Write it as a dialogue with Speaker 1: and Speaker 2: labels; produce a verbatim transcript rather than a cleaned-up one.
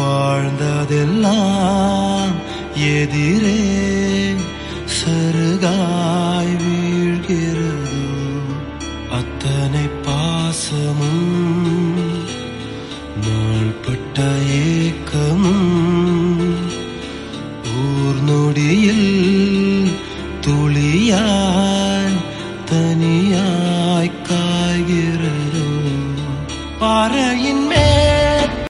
Speaker 1: வாழ்ந்ததெல்லாம் எதிரே சருகாய் வீழ்கிறதோ அத்தனை பாசமும் நாள்பட்ட ஏக்கமும் ஊர் நொடியில்